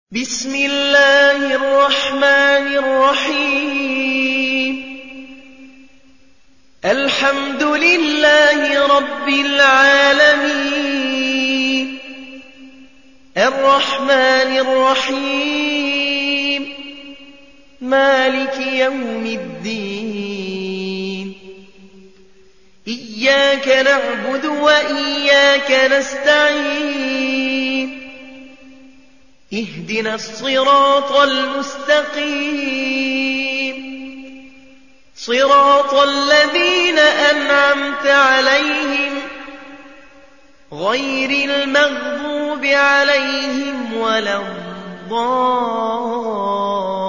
بسم الله الرحمن الرحيم الحمد لله رب العالمين الرحمن الرحيم مالك يوم الدين إياك نعبد وإياك نستعين اهدنا الصراط المستقيم صراط الذين أنعمت عليهم غير المغضوب عليهم ولا الضالين